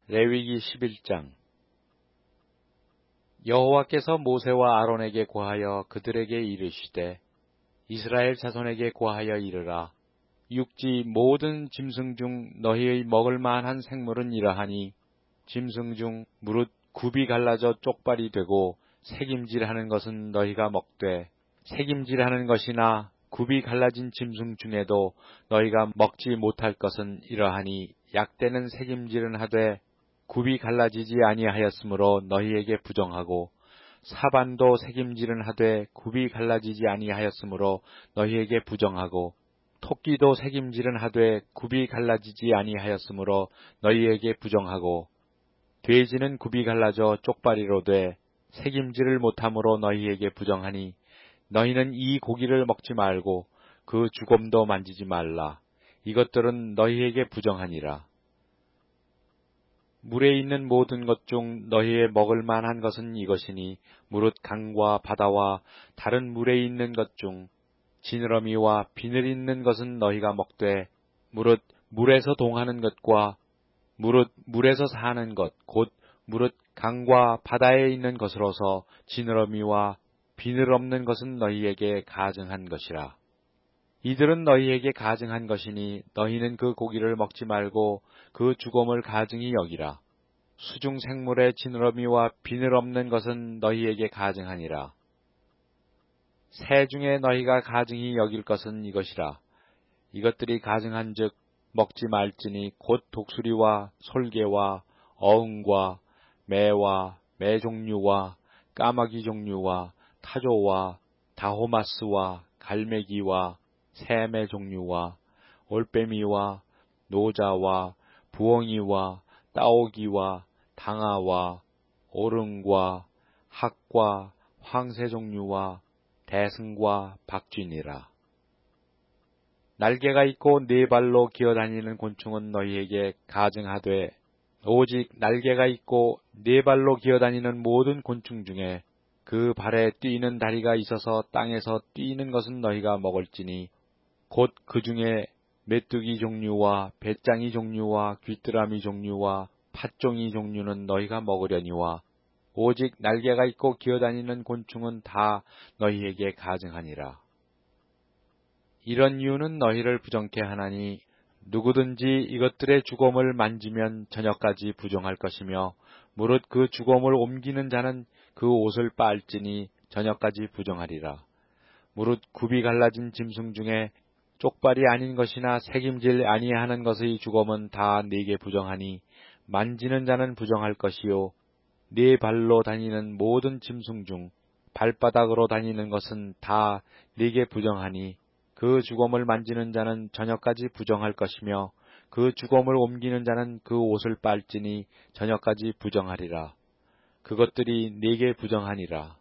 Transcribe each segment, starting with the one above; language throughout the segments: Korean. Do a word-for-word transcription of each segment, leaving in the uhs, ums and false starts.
레위기 십일 장. 여호와께서 모세와 아론에게 고하여 그들에게 이르시되 이스라엘 자손에게 고하여 이르라. 육지 모든 짐승 중 너희의 먹을 만한 생물은 이러하니 짐승 중 무릇 굽이 갈라져 쪽발이 되고 새김질하는 것은 너희가 먹되 새김질하는 것이나 굽이 갈라진 짐승 중에도 너희가 먹지 못할 것은 이러하니 약대는 새김질은 하되 굽이 갈라지지 아니하였으므로 너희에게 부정하고 사반도 새김질은 하되 굽이 갈라지지 아니하였으므로 너희에게 부정하고 토끼도 새김질은 하되 굽이 갈라지지 아니하였으므로 너희에게 부정하고 돼지는 굽이 갈라져 쪽발이로 돼 새김질을 못함으로 너희에게 부정하니 너희는 이 고기를 먹지 말고 그 주검도 만지지 말라. 이것들은 너희에게 부정하니라. 물에 있는 모든 것 중 너희의 먹을 만한 것은 이것이니 무릇 강과 바다와 다른 물에 있는 것 중 지느러미와 비늘 있는 것은 너희가 먹되 무릇 물에서 동하는 것과 무릇 물에서 사는 것 곧 무릇 강과 바다에 있는 것으로서 지느러미와 비늘 없는 것은 너희에게 가증한 것이라. 이들은 너희에게 가증한 것이니 너희는 그 고기를 먹지 말고 그 주검을 가증히 여기라. 수중 생물의 지느러미와 비늘 없는 것은 너희에게 가증하니라. 새 중에 너희가 가증히 여길 것은 이것이라. 이것들이 가증한즉 먹지 말지니 곧 독수리와 솔개와 어흥과 매와 매 종류와 까마귀 종류와 타조와 다호마스와 갈매기와 샘의 종류와 올빼미와 노자와 부엉이와 따오기와 당아와 오릉과 학과 황새 종류와 대승과 박쥐니라. 날개가 있고 네 발로 기어다니는 곤충은 너희에게 가증하되 오직 날개가 있고 네 발로 기어다니는 모든 곤충 중에 그 발에 뛰는 다리가 있어서 땅에서 뛰는 것은 너희가 먹을지니 곧 그 중에 메뚜기 종류와 배짱이 종류와 귀뚜라미 종류와 팥종이 종류는 너희가 먹으려니와 오직 날개가 있고 기어다니는 곤충은 다 너희에게 가증하니라. 이런 이유는 너희를 부정케 하나니 누구든지 이것들의 주검을 만지면 저녁까지 부정할 것이며 무릇 그 주검을 옮기는 자는 그 옷을 빨지니 저녁까지 부정하리라. 무릇 굽이 갈라진 짐승 중에 쪽발이 아닌 것이나 새김질 아니하는 것의 주검은 다 네게 부정하니 만지는 자는 부정할 것이요 네 발로 다니는 모든 짐승 중 발바닥으로 다니는 것은 다 네게 부정하니 그 주검을 만지는 자는 저녁까지 부정할 것이며 그 주검을 옮기는 자는 그 옷을 빨지니 저녁까지 부정하리라. 그것들이 네게 부정하니라.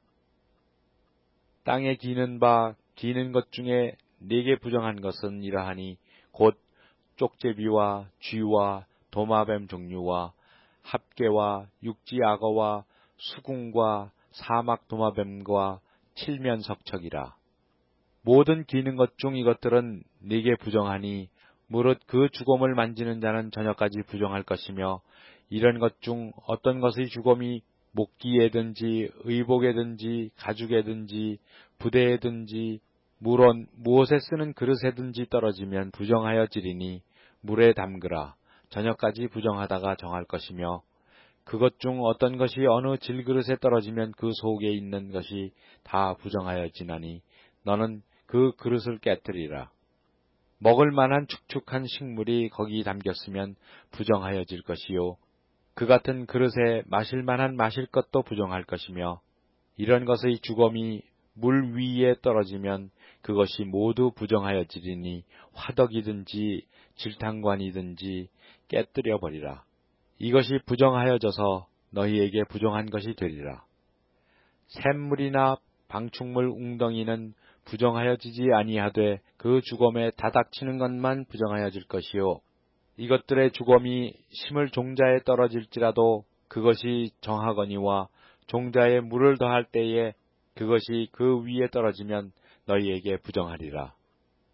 땅에 기는 바 기는 것 중에 네게 부정한 것은 이러하니 곧 쪽제비와 쥐와 도마뱀 종류와 합개와 육지 악어와 수궁과 사막 도마뱀과 칠면석척이라. 모든 기는 것 중 이것들은 네게 부정하니 무릇 그 주검을 만지는 자는 저녁까지 부정할 것이며 이런 것 중 어떤 것의 주검이 목기에든지 의복에든지 가죽에든지 부대에든지 물론 무엇에 쓰는 그릇에든지 떨어지면 부정하여 지리니 물에 담그라. 저녁까지 부정하다가 정할 것이며 그것 중 어떤 것이 어느 질그릇에 떨어지면 그 속에 있는 것이 다 부정하여 지나니 너는 그 그릇을 깨뜨리라. 먹을 만한 축축한 식물이 거기 담겼으면 부정하여질 것이요 그 같은 그릇에 마실 만한 마실 것도 부정할 것이며 이런 것의 주검이 물 위에 떨어지면 그것이 모두 부정하여지리니 화덕이든지 질탕관이든지 깨뜨려 버리라. 이것이 부정하여져서 너희에게 부정한 것이 되리라. 샘물이나 방충물 웅덩이는 부정하여지지 아니하되 그 주검에 다닥치는 것만 부정하여질 것이요 이것들의 주검이 심을 종자에 떨어질지라도 그것이 정하거니와 종자에 물을 더할 때에 그것이 그 위에 떨어지면 너희에게 부정하리라.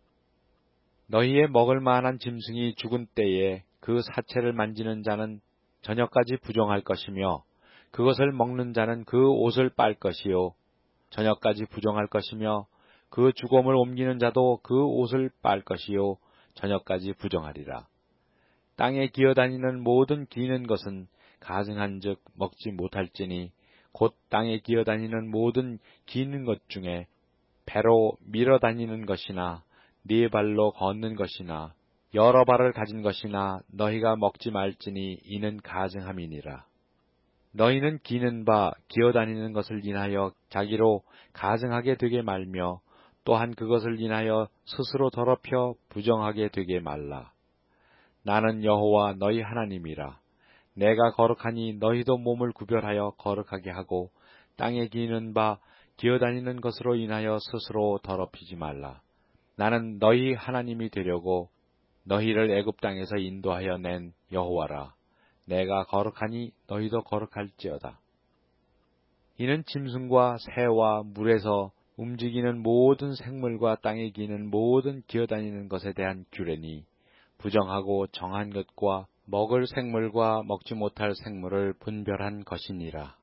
너희의 먹을 만한 짐승이 죽은 때에 그 사체를 만지는 자는 저녁까지 부정할 것이며 그것을 먹는 자는 그 옷을 빨 것이요 저녁까지 부정할 것이며 그 죽음을 옮기는 자도 그 옷을 빨 것이요 저녁까지 부정하리라. 땅에 기어다니는 모든 기는 것은 가증한즉 먹지 못할지니 곧 땅에 기어다니는 모든 기는 것 중에 배로 밀어다니는 것이나 네 발로 걷는 것이나 여러 발을 가진 것이나 너희가 먹지 말지니 이는 가증함이니라. 너희는 기는 바 기어다니는 것을 인하여 자기로 가증하게 되게 말며 또한 그것을 인하여 스스로 더럽혀 부정하게 되게 말라. 나는 여호와 너희 하나님이라. 내가 거룩하니 너희도 몸을 구별하여 거룩하게 하고 땅에 기는 바 기어다니는 것으로 인하여 스스로 더럽히지 말라. 나는 너희 하나님이 되려고 너희를 애굽 땅에서 인도하여 낸 여호와라. 내가 거룩하니 너희도 거룩할지어다. 이는 짐승과 새와 물에서 움직이는 모든 생물과 땅에 기는 모든 기어다니는 것에 대한 규례니 부정하고 정한 것과 먹을 생물과 먹지 못할 생물을 분별한 것이니라.